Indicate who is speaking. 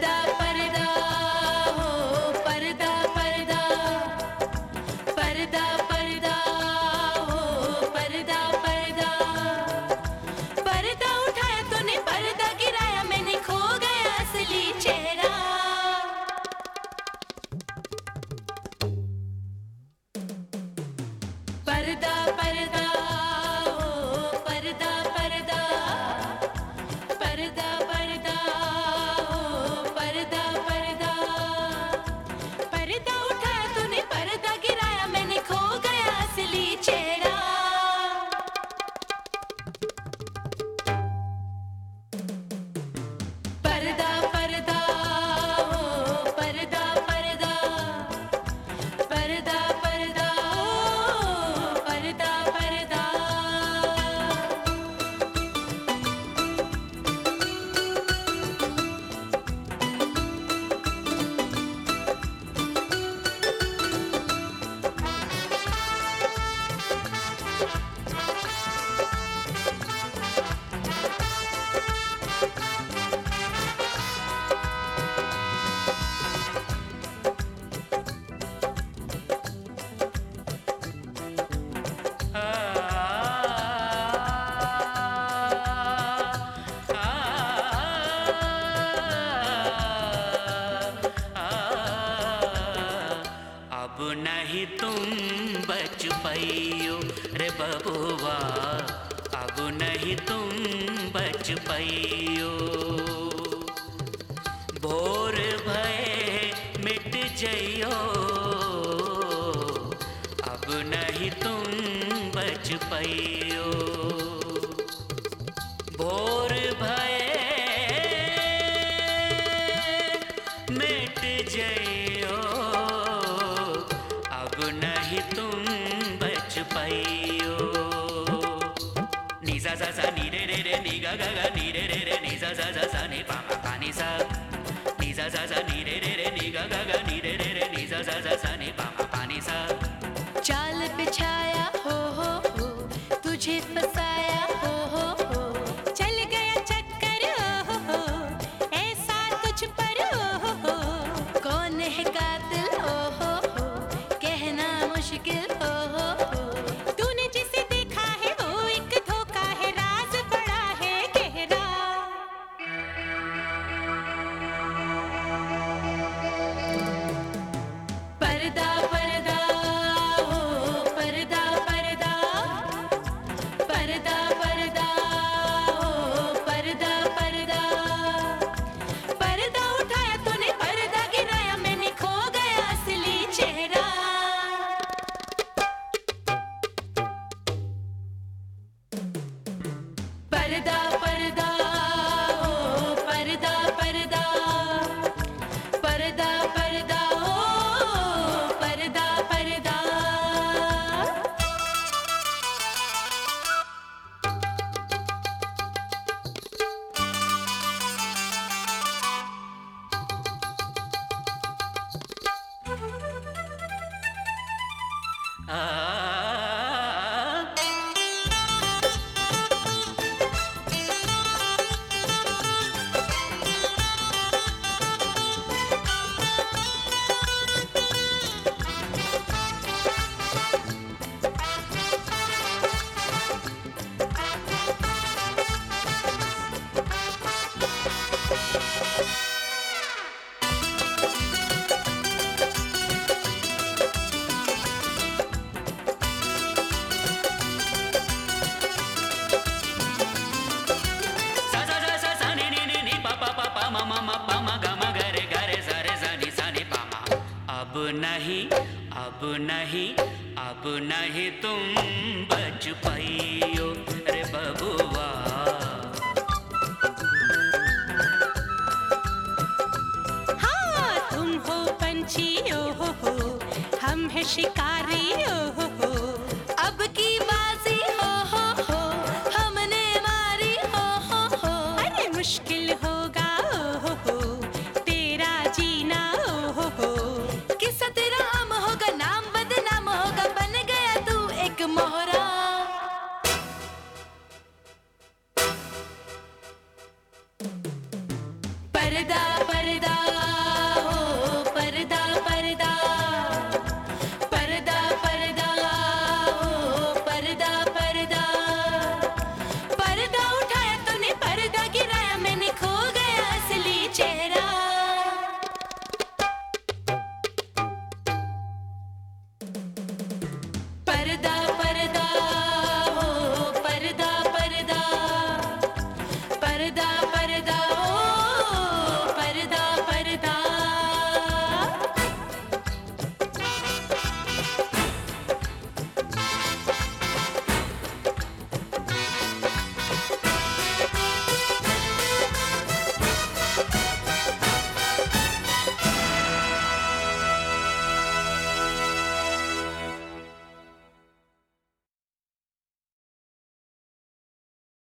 Speaker 1: पर्दा पर्दा हो पर्दा पर्दा पर्दा पर्दा हो पर्दा पर्दा पर्दा उठाया तूने पर्दा गिराया मैंने खो गया असली चेहरा पर्दा पर्दा हो पर्दा पर्दा पर्दा पर्दा हो पर्दा पर्दा पर्दा उठाया तूने पर्दा गिराया मैंने खो गया असली चेहरा पर्दा पर्दा हो पर्दा पर्दा पर्दा पर्दा हो पर्दा पर्दा
Speaker 2: अब नहीं तुम बच पाइयो रे बबुआ, अब नहीं तुम बच पाइयो। भोर भय मिट जइयो, अब नहीं तुम बच पाइयो। भोर भय मिट जइयो, अब नहीं तुम बच पाइयो। नी सा सा सा नी रे रे रे नी गा गा गा नी रे रे रे नी सा सा सा सा नी पा पा पा नी सा। नी सा सा सा नी रे रे रे नी गा गा गा नी रे रे रे नी सा सा सा सा नी पा पा पा नी सा।
Speaker 1: जाल बिछाया हो तुझे फसाया हो चल गया चक्कर हो ऐसा तुझ पर हो कौन है कातिल हो कहना मुश्किल हो तूने जिसे देखा है वो एक धोखा है राज बड़ा है गहरा। पर्दा पर्दा हो पर्दा पर्दा पर्दा पर्दा हो पर्दा पर्दा पर्दा उठाया तूने पर्दा गिराया मैंने खो गया असली चेहरा। पर्दा पर्दा हो पर्दा पर्दा पर्दा पर्दा हो पर्दा पर्दा अब नहीं अब नहीं तुम बच पाइयो रे बबुआ। हाँ तुम हो पंछी हो हम है शिकारी हो